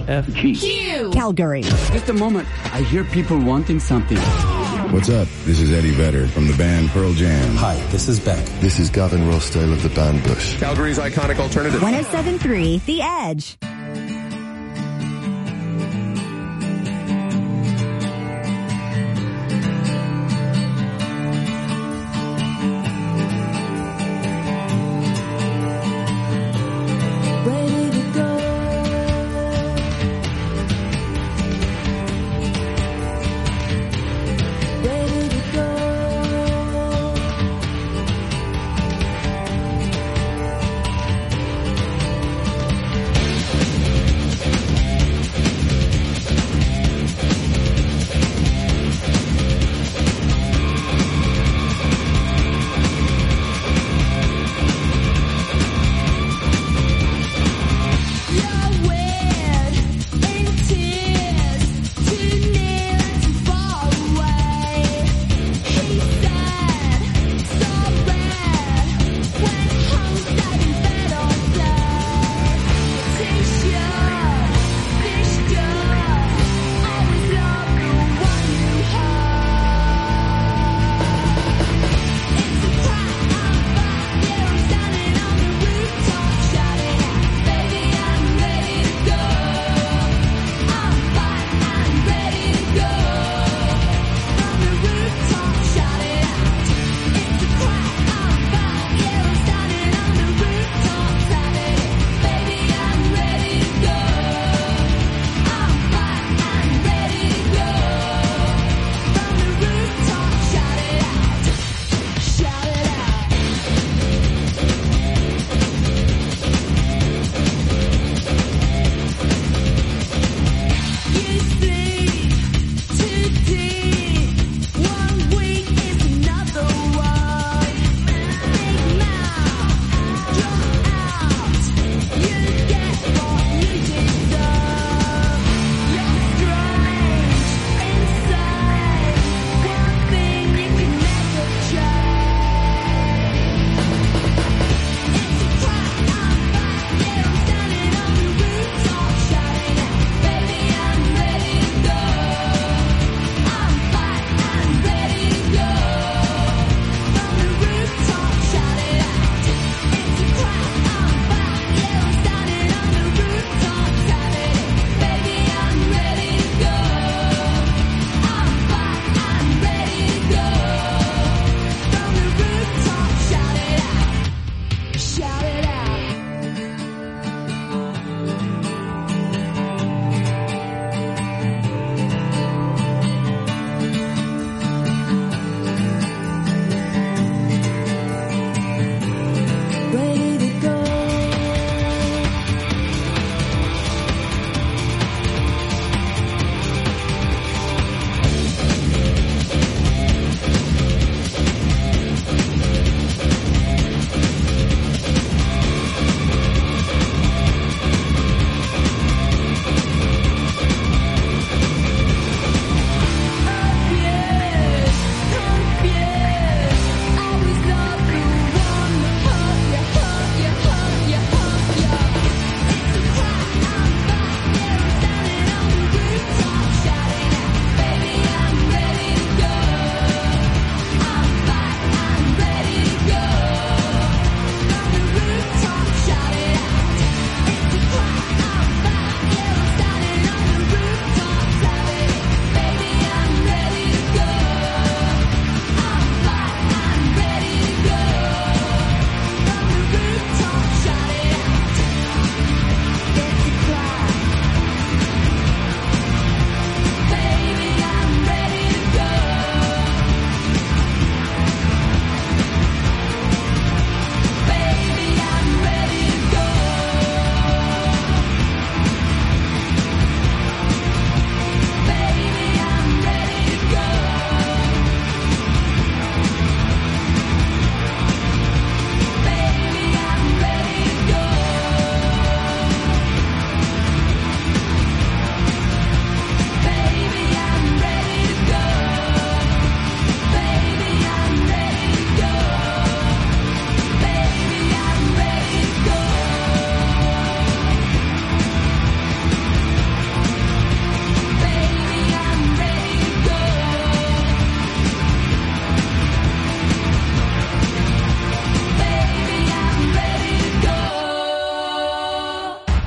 KFG. Calgary. Just a moment. I hear people wanting something. What's up? This is Eddie Vedder from the band Pearl Jam. Hi, this is Beck. This is Gavin Rossdale of the band Bush. Calgary's iconic alternative. 107.3 The Edge.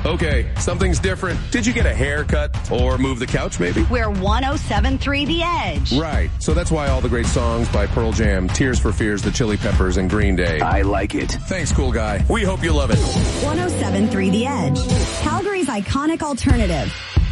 Okay, something's different. Did you get a haircut or move the couch maybe? We're 107.3 The Edge. Right. So that's why all the great songs by Pearl Jam, Tears for Fears, The Chili Peppers, and Green Day. I like it. Thanks, cool guy. We hope you love it. 107.3 The Edge. Calgary's iconic alternative.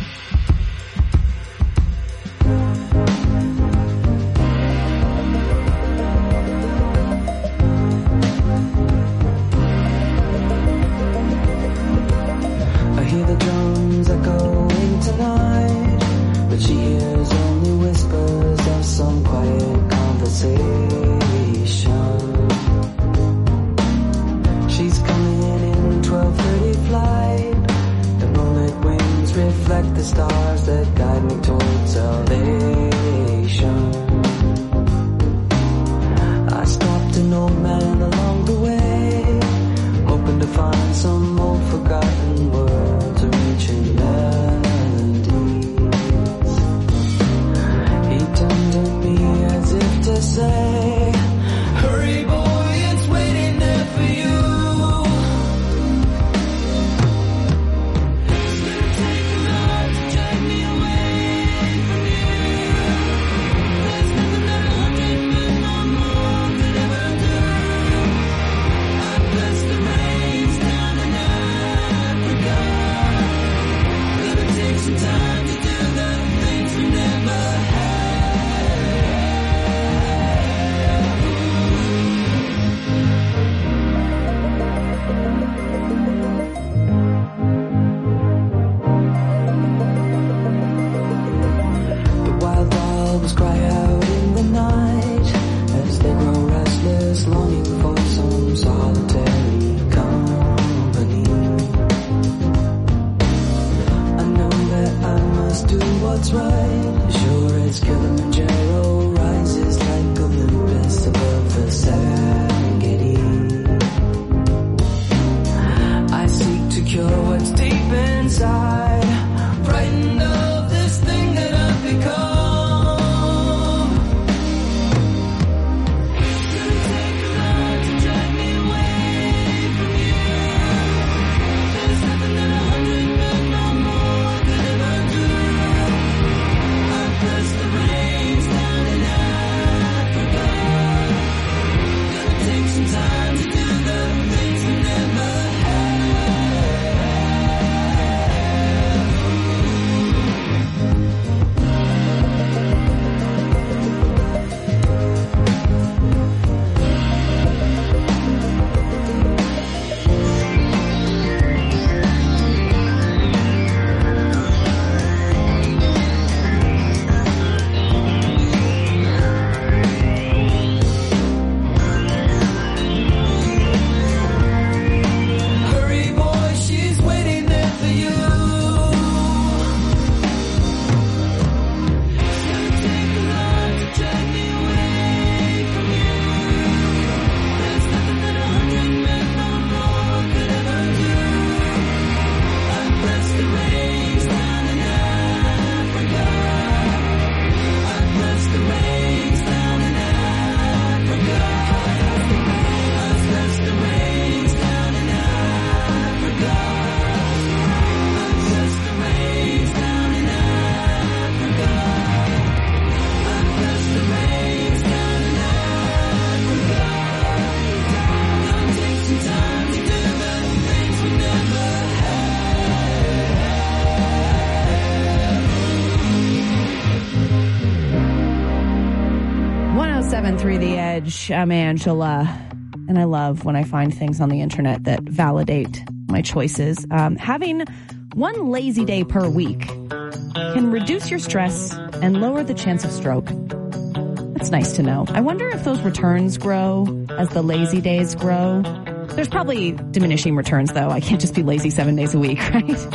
The Edge. I'm Angela, and I love when I find things on the internet that validate my choices. Having one lazy day per week can reduce your stress and lower the chance of stroke. That's nice to know. I wonder if those returns grow as the lazy days grow. There's probably diminishing returns, though. I can't just be lazy 7 days a week, right?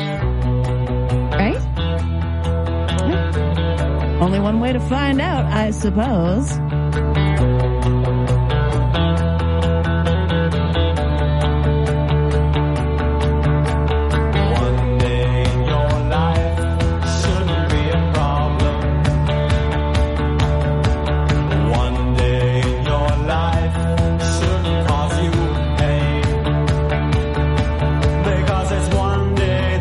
Right? Only one way to find out, I suppose. One day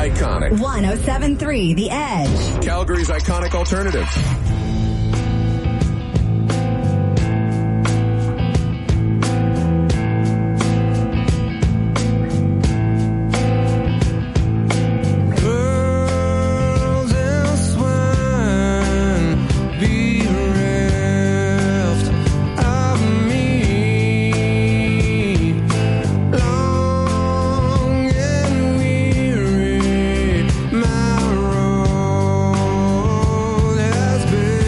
iconic. 107.3 The Edge. Calgary's iconic alternative. My road has been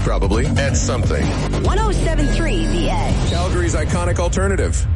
probably, at something. 107.3 The Edge. Calgary's iconic alternative.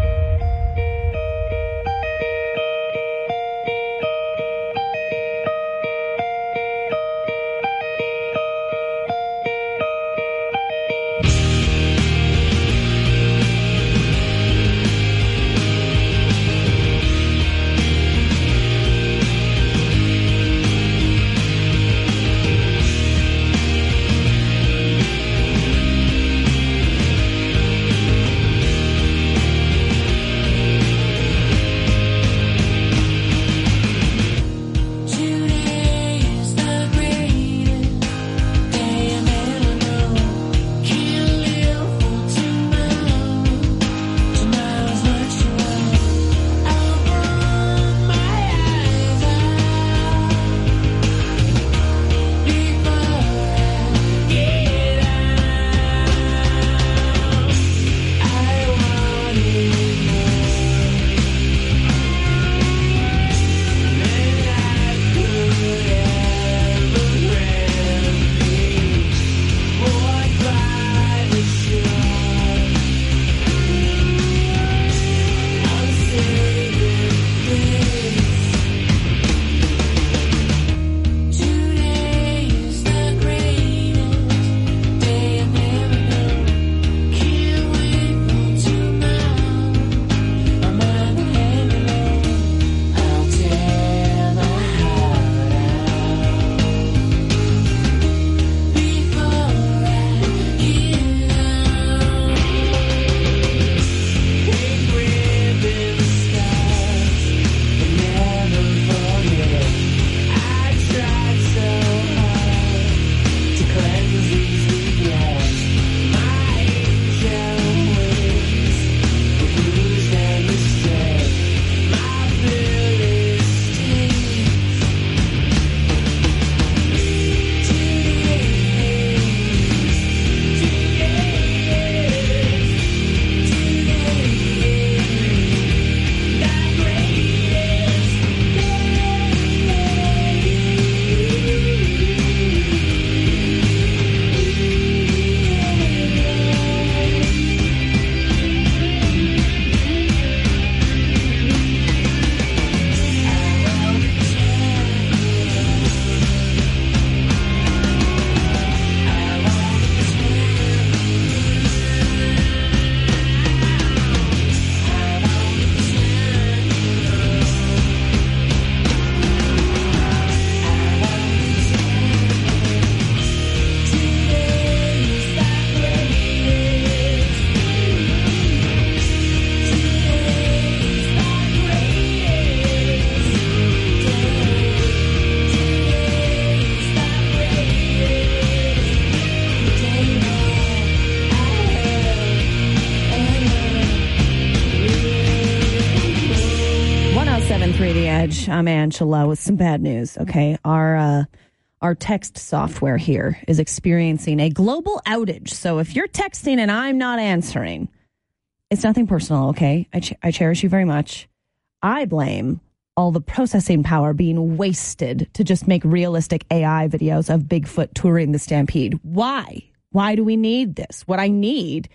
The Edge. I'm Angela with some bad news. Okay, our text software here is experiencing a global outage. So if you're texting and I'm not answering, it's nothing personal. Okay, I cherish you very much. I blame all the processing power being wasted to just make realistic AI videos of Bigfoot touring the Stampede. Why? Why do we need this? What I need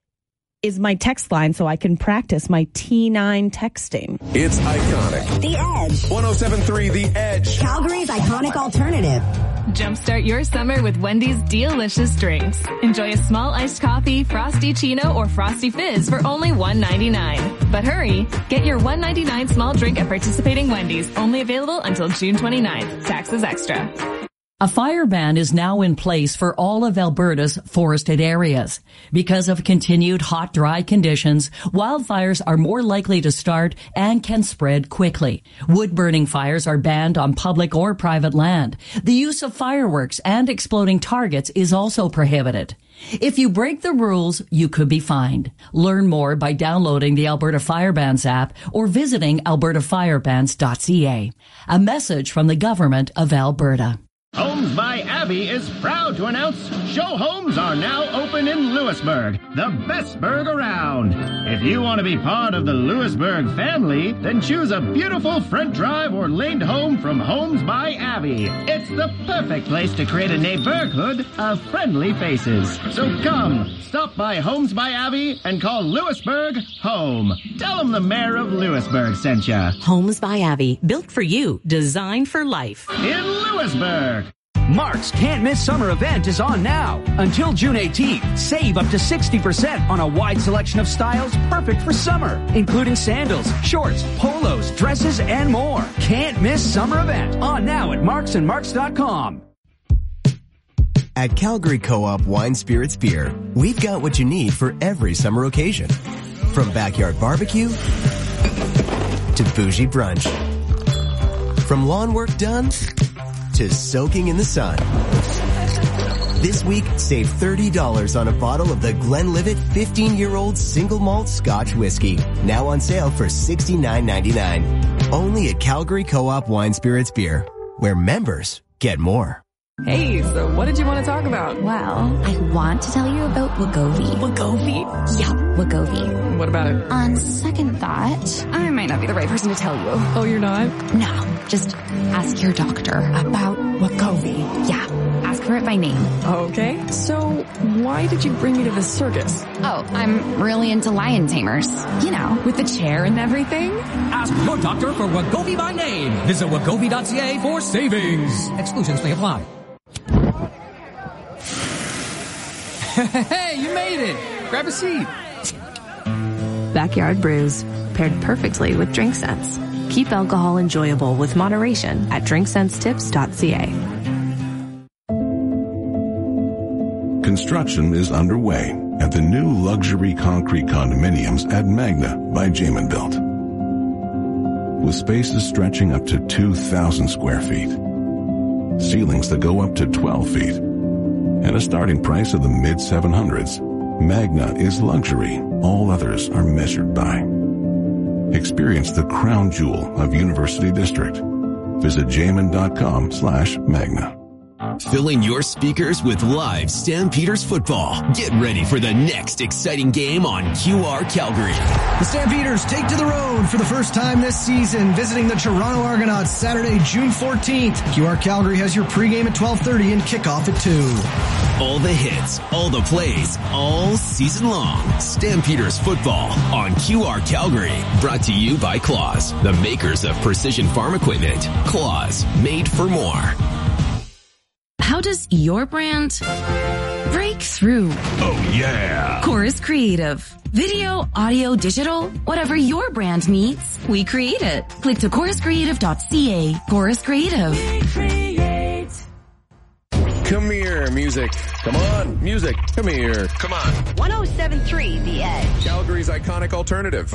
is my text line so I can practice my T9 texting. It's iconic. The Edge. 107.3 The Edge. Calgary's iconic alternative. Jumpstart your summer with Wendy's delicious drinks. Enjoy a small iced coffee, Frosty Chino, or Frosty Fizz for only $1.99. But hurry, get your $1.99 small drink at participating Wendy's. Only available until June 29th. Taxes extra. A fire ban is now in place for all of Alberta's forested areas. Because of continued hot, dry conditions, wildfires are more likely to start and can spread quickly. Wood-burning fires are banned on public or private land. The use of fireworks and exploding targets is also prohibited. If you break the rules, you could be fined. Learn more by downloading the Alberta Fire Bans app or visiting albertafirebans.ca. A message from the Government of Alberta. Homes by Abby is proud to announce show homes are now open in Lewisburg, the best burg around. If you want to be part of the Lewisburg family, then choose a beautiful front drive or laned home from Homes by Abby. It's the perfect place to create a neighborhood of friendly faces. So come, stop by Homes by Abby and call Lewisburg home. Tell them the mayor of Lewisburg sent ya. Homes by Abby, built for you, designed for life. In Lewisburg. Mark's Can't Miss Summer event is on now. Until June 18th, save up to 60% on a wide selection of styles perfect for summer, including sandals, shorts, polos, dresses, and more. Can't Miss Summer event on now at marksandmarks.com. At Calgary Co-op Wine Spirits Beer, we've got what you need for every summer occasion. From backyard barbecue to bougie brunch. From lawn work done to soaking in the sun. This week, save $30 on a bottle of the Glenlivet 15-year-old single malt Scotch whiskey. Now on sale for $69.99. Only at Calgary Co-op Wine Spirits Beer, where members get more. Hey, so what did you want to talk about? Well, I want to tell you about Wegovy. Wegovy? Yeah, Wegovy. What about it? On second thought, I might not be the right person to tell you. Oh, you're not? No, just ask your doctor about Wegovy. Yeah, ask for it by name. Okay, so why did you bring me to this circus? Oh, I'm really into lion tamers. You know, with the chair and everything. Ask your doctor for Wegovy by name. Visit Wegovy.ca for savings. Exclusions may apply. Hey, you made it! Grab a seat. Backyard Brews, paired perfectly with Drink Sense. Keep alcohol enjoyable with moderation at drinksensetips.ca. Construction is underway at the new luxury concrete condominiums at Magna by Jamin Built. With spaces stretching up to 2,000 square feet, ceilings that go up to 12 feet, and a starting price of the mid-700s, Magna is luxury all others are measured by. Experience the crown jewel of University District. Visit jamin.com/Magna. Filling your speakers with live Stampeders football. Get ready for the next exciting game on QR Calgary. The Stampeders take to the road for the first time this season, visiting the Toronto Argonauts Saturday, June 14th. QR Calgary has your pregame at 12:30 and kickoff at 2. All the hits, all the plays, all season long. Stampeders football on QR Calgary. Brought to you by Claws, the makers of precision farm equipment. Claws, made for more. How does your brand break through? Oh, yeah. Chorus Creative. Video, audio, digital, whatever your brand needs, we create it. Click to choruscreative.ca. Chorus Creative. Come here, music. Come on, music. Come here. Come on. 107.3 The Edge. Calgary's iconic alternative.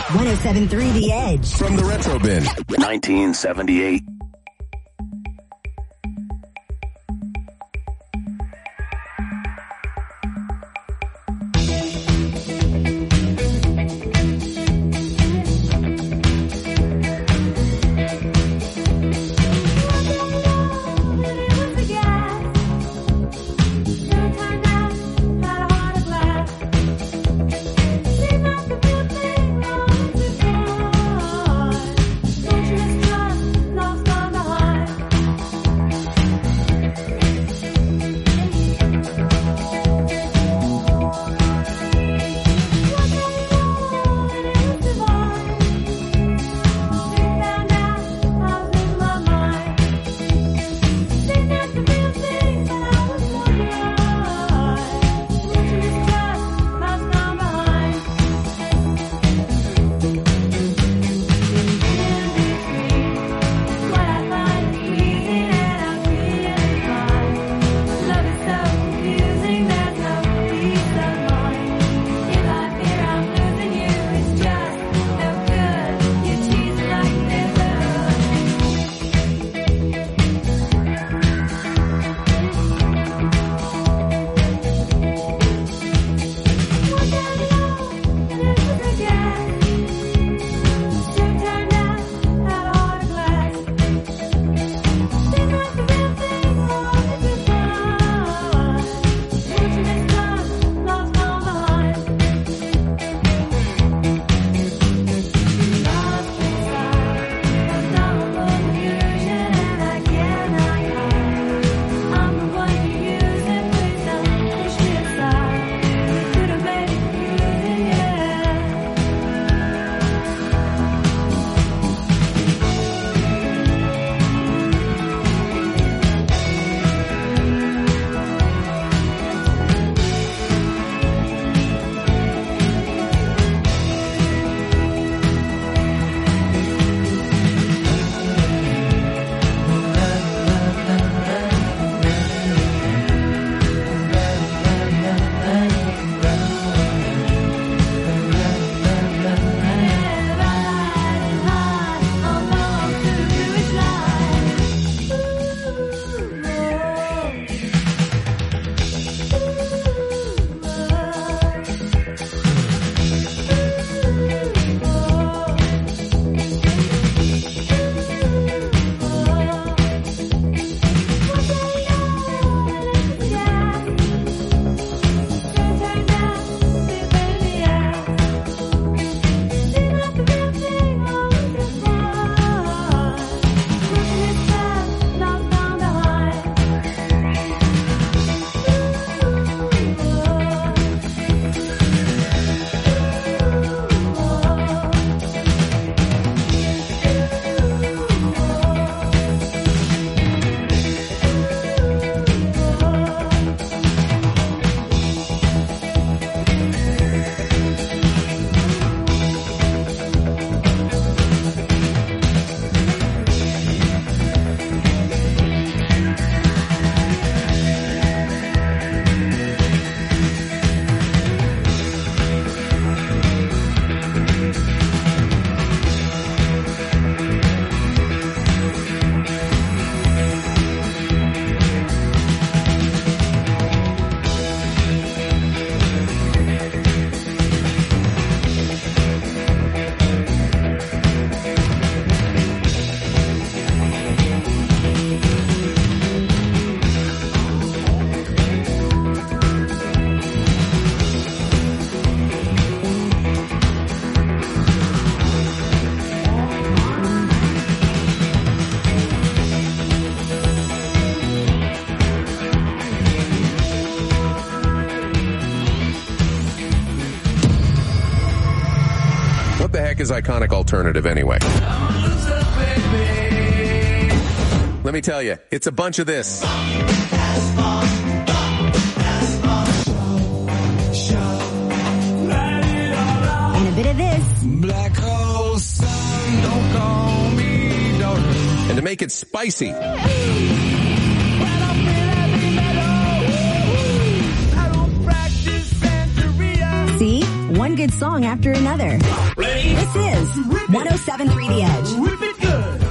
107.3 The Edge. From the Retro Bin. 1978. heck is iconic alternative anyway? Let me tell you, it's a bunch of this. And a bit of this. Black hole sun, don't call me daughter. And to make it spicy, See? one good song after another. Ready? This is 107.3 The Edge. Rip it good.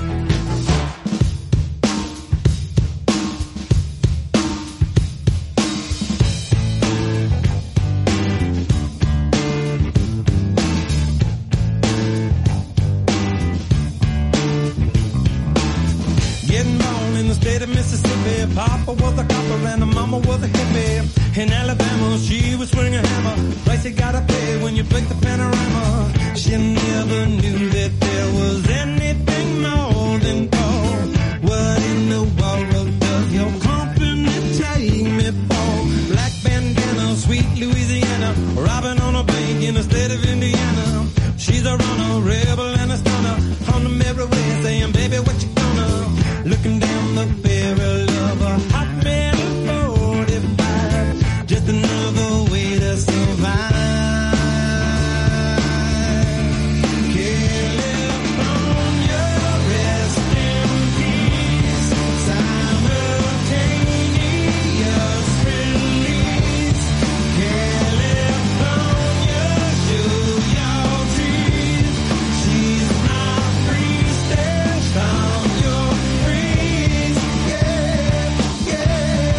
Getting born in the state of Mississippi. Papa was a copper and the mama was a hippie. In Alabama, she was swinging a hammer. Price you gotta pay when you break the panorama. She never knew that there was anything more than gold. What in the world does your company take me for? Black bandana, sweet Louisiana, robbing on a bank in the state of Indiana. She's a runner, rebel and a stunner. On the merry way saying, baby, what you gonna? Looking down the barrel of a hot metal 45. Just another way to survive. California, rest in peace. Simultaneous release. California, show your teeth. She's my priestess. I'm your priest. Yeah, yeah.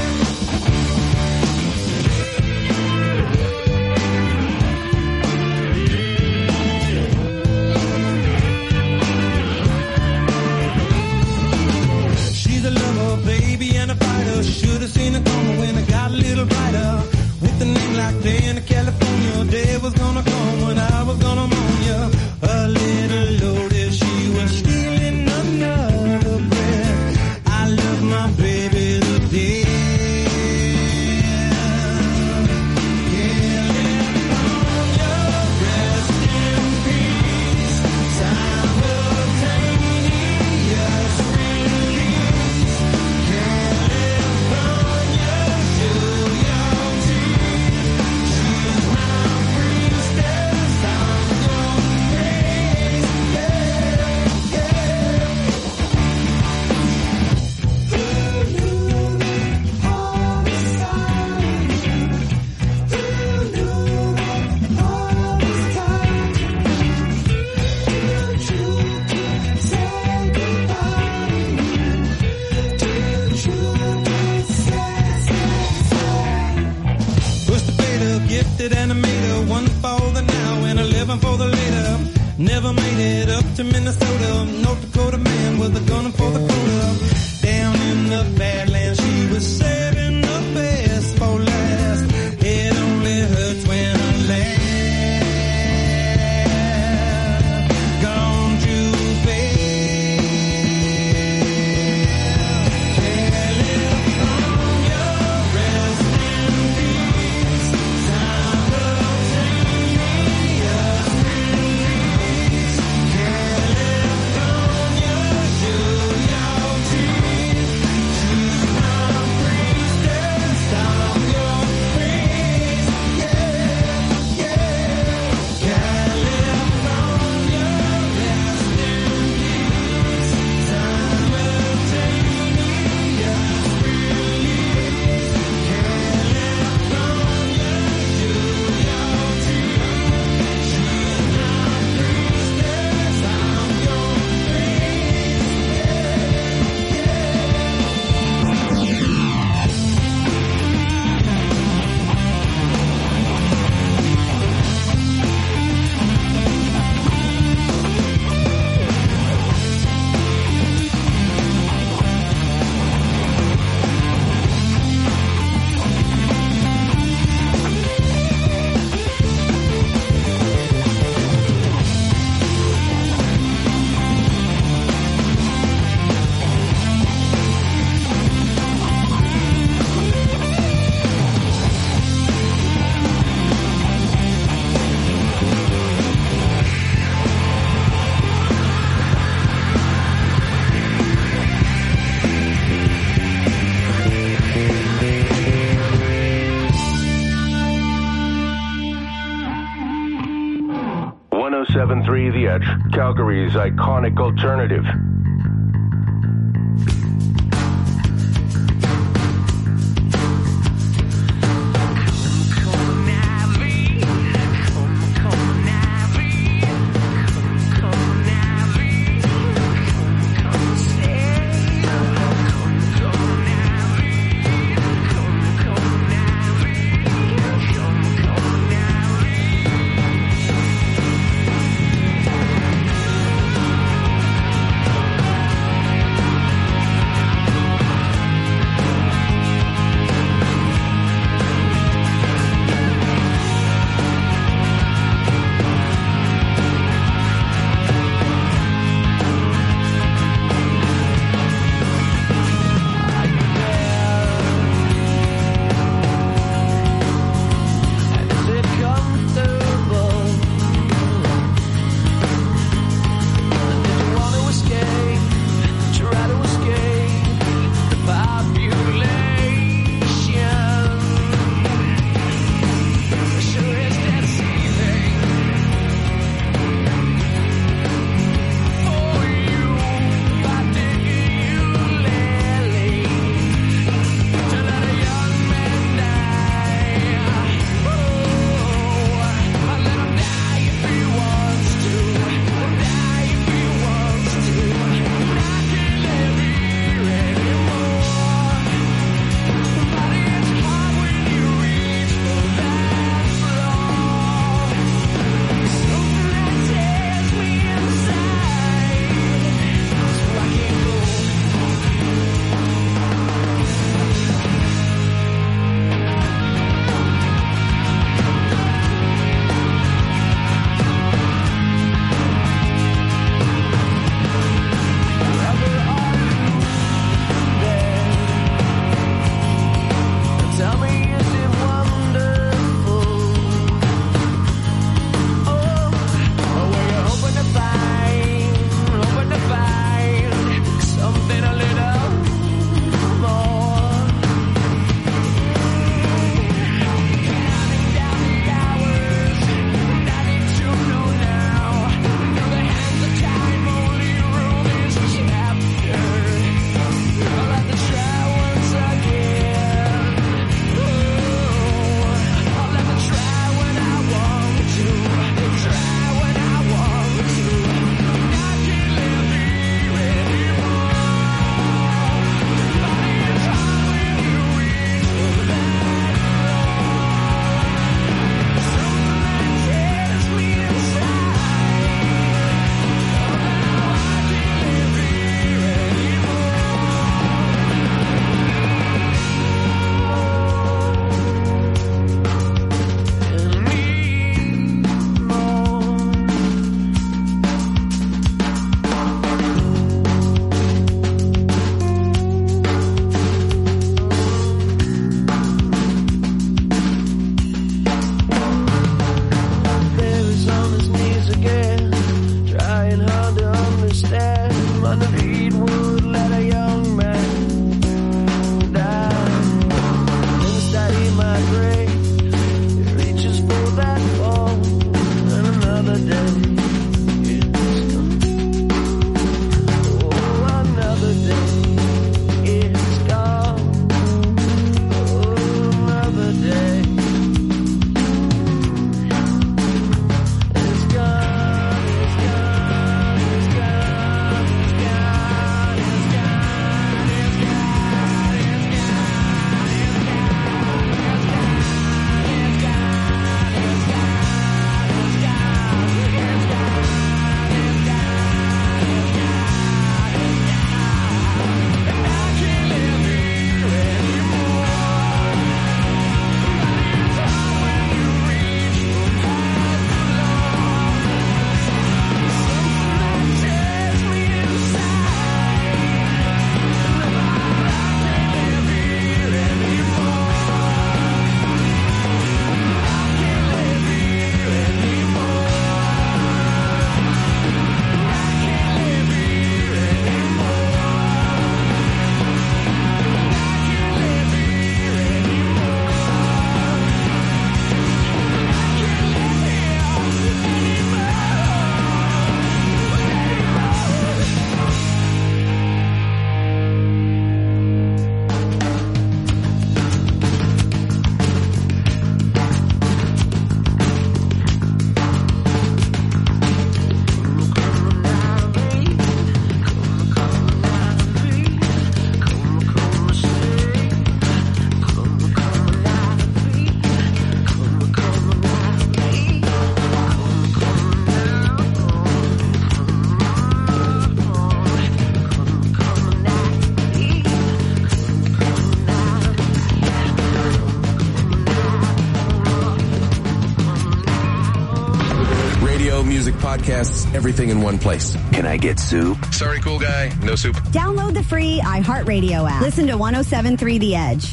She's a lover, baby, and a fighter. Should've seen it coming when I got a little brighter. With a name like Diana, California, day was gonna come when I was gonna mourn ya. A little loaded, she was stealing another breath. I love my baby to death. California, rest in peace. Simultaneous release. California, show your teeth. She's my priestess. I'm your priest. Yeah, Push the fader, gifted animator, one for the now and 11 for the later. Never made it up to Minnesota. North Dakota man with a gun for the quota. Down in the Badlands, she was saving the best for last. It only hurts when I laugh. Gone too fast. California, rest in peace. Simultaneous release. California, show your teeth. She's my priestess. I'm your priest. Yeah, yeah. California, rest in peace. Simultaneous release. California, show your teeth. She's my priestess. I'm your The Edge, Calgary's iconic alternative. radio, music, podcasts, everything in one place. Can I get soup? Sorry, cool guy. No soup. Download the free iHeartRadio app. Listen to 107.3 The Edge.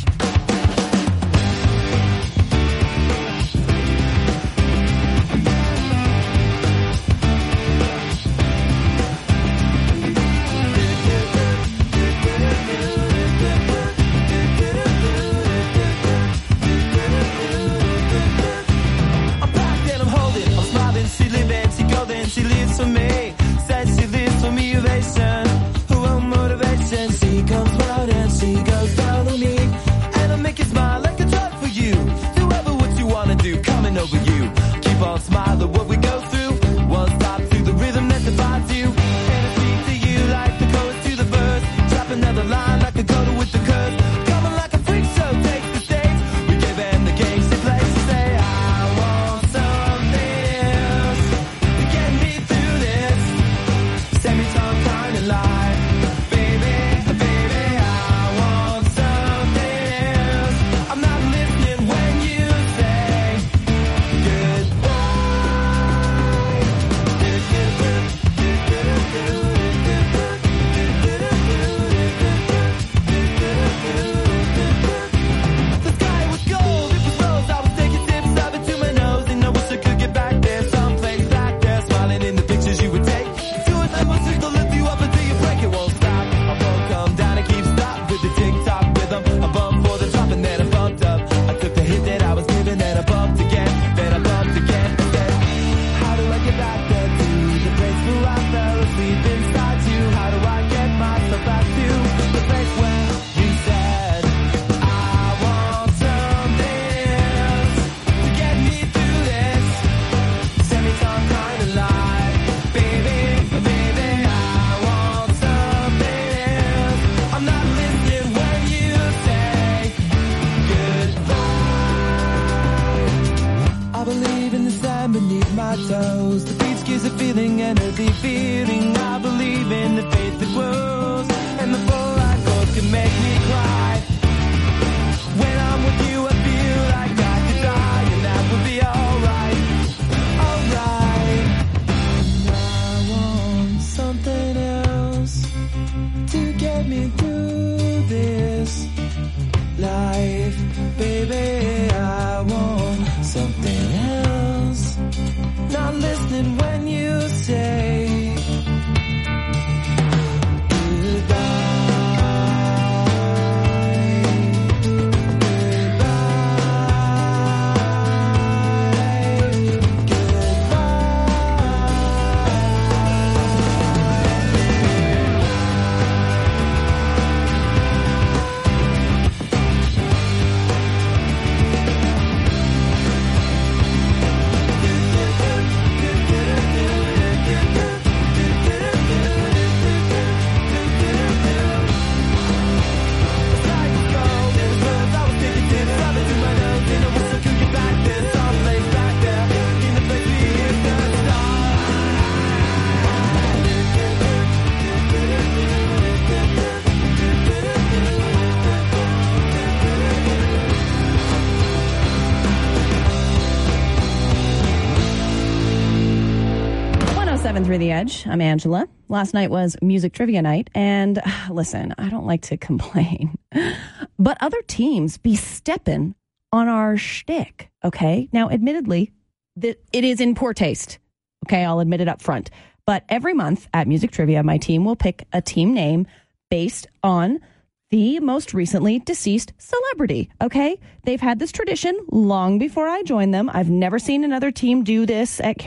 Through the Edge. I'm Angela. Last night was music trivia night, and listen, I don't like to complain, but other teams be stepping on our shtick, okay? Now, admittedly, it is in poor taste, okay? I'll admit it up front. But every month at Music Trivia, my team will pick a team name based on the most recently deceased celebrity, okay? They've had this tradition long before I joined them. I've never seen another team do this at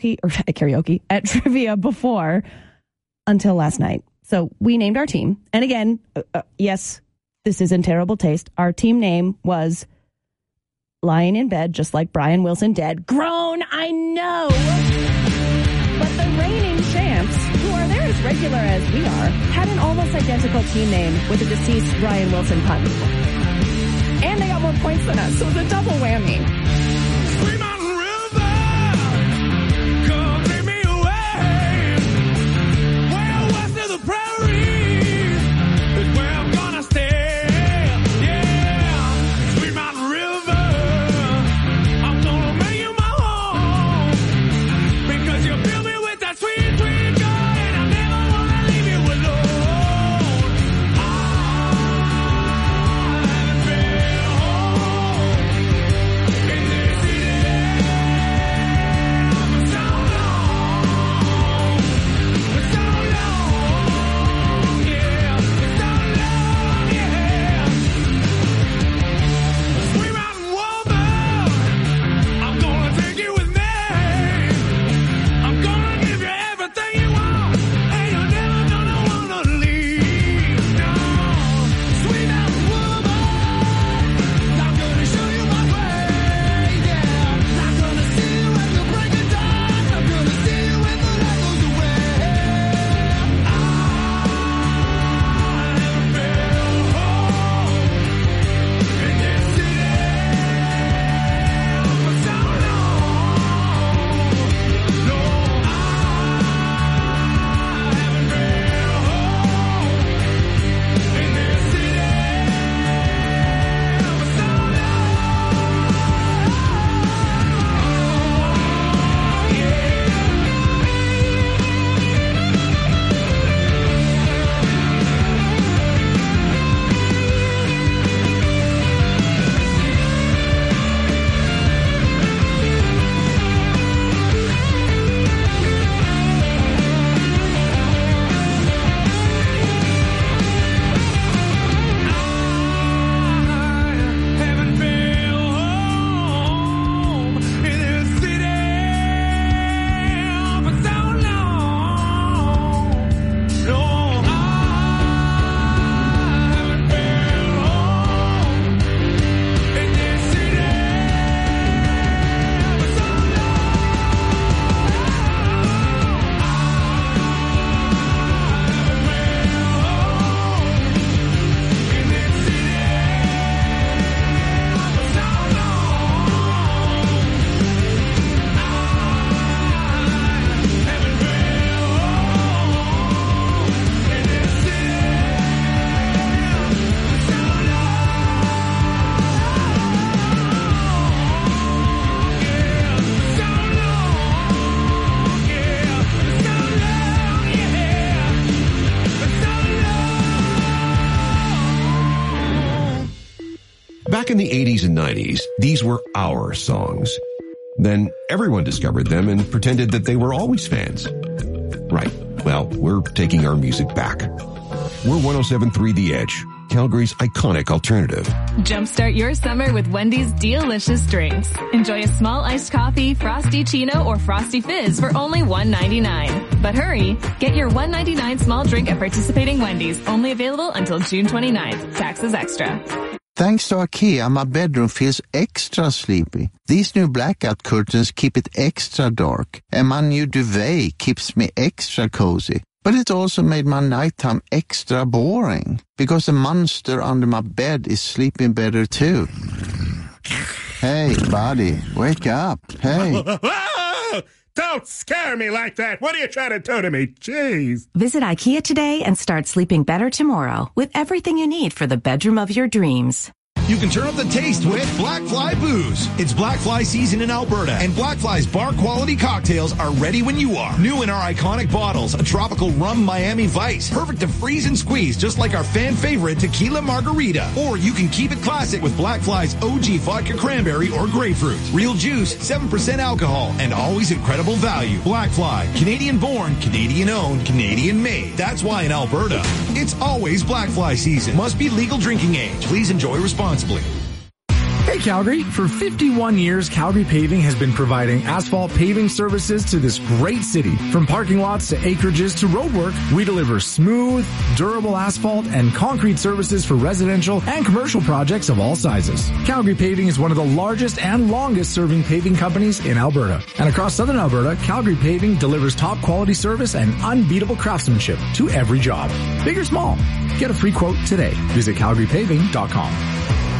at trivia before until last night. So we named our team. And again, yes, this is in terrible taste. Our team name was Lying in Bed, Just Like Brian Wilson Dead. Grown, I know. But the reigning champs, who are there as regular as we are, had an almost identical team name with a deceased Brian Wilson pun. And they got more points than us, so it's a double whammy. Sweet Mountain River, come take me away. Well, west of the prairies is where I'm gonna stay. Yeah, Sweet Mountain River, I'm gonna make you my home because you're Back in the 80s and 90s, these were our songs. Then everyone discovered them and pretended that they were always fans. Right. Well, we're taking our music back. We're 107.3 The Edge, Calgary's iconic alternative. Jumpstart your summer with Wendy's delicious drinks. Enjoy a small iced coffee, Frosty-ccino, or Frosty Fizz for only $1.99. But hurry, get your $1.99 small drink at participating Wendy's, only available until June 29th. Taxes extra. Thanks to IKEA, my bedroom feels extra sleepy. These new blackout curtains keep it extra dark, and my new duvet keeps me extra cozy. But it also made my nighttime extra boring, because the monster under my bed is sleeping better too. Hey, buddy, wake up. Hey. Don't scare me like that. What are you trying to do to me? Jeez. Visit IKEA today and start sleeping better tomorrow with everything you need for the bedroom of your dreams. You can turn up the taste with Black Fly Booze. It's Black Fly season in Alberta, and Black Fly's bar-quality cocktails are ready when you are. New in our iconic bottles, a tropical rum Miami Vice, perfect to freeze and squeeze, just like our fan-favorite Tequila Margarita. Or you can keep it classic with Black Fly's OG Vodka Cranberry or Grapefruit. Real juice, 7% alcohol, and always incredible value. Black Fly, Canadian-born, Canadian-owned, Canadian-made. That's why in Alberta, it's always Black Fly season. Must be legal drinking age. Please enjoy responsibly. Hey Calgary, for 51 years, Calgary Paving has been providing asphalt paving services to this great city. From parking lots to acreages to roadwork, we deliver smooth, durable asphalt and concrete services for residential and commercial projects of all sizes. Calgary Paving is one of the largest and longest serving paving companies in Alberta. And across southern Alberta, Calgary Paving delivers top quality service and unbeatable craftsmanship to every job. Big or small, get a free quote today. Visit calgarypaving.com.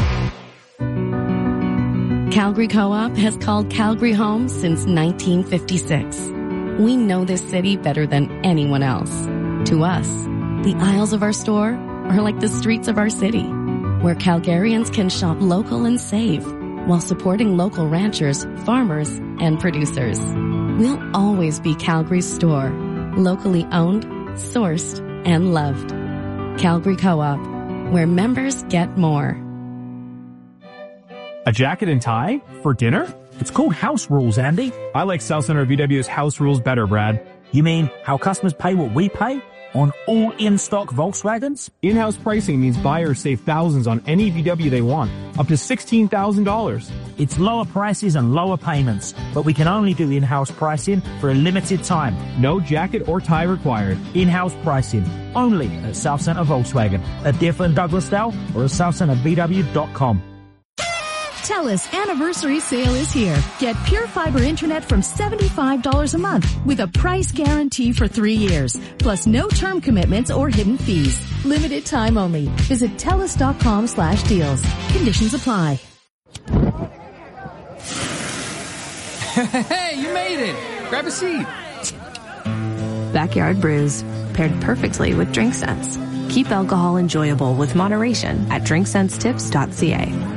Calgary Co-op has called Calgary home since 1956. We know this city better than anyone else. To us, the aisles of our store are like the streets of our city, where Calgarians can shop local and save while supporting local ranchers, farmers, and producers. We'll always be Calgary's store, locally owned, sourced, and loved. Calgary Co-op, where members get more. A jacket and tie? For dinner? It's called House Rules, Andy. I like South Center VW's House Rules better, Brad. You mean how customers pay what we pay? On all in-stock Volkswagens? In-house pricing means buyers save thousands on any VW they want, up to $16,000. It's lower prices and lower payments, but we can only do in-house pricing for a limited time. No jacket or tie required. In-house pricing, only at South Center Volkswagen, at Deerfield and Douglasdale, or at southcentervw.com. TELUS anniversary sale is here. Get Pure Fiber Internet from $75 a month with a price guarantee for 3 years, plus no term commitments or hidden fees. Limited time only. Visit TELUS.com/deals. Conditions apply. Hey, you made it. Grab a seat. Backyard Brews, paired perfectly with DrinkSense. Keep alcohol enjoyable with moderation at drinkSenseTips.ca.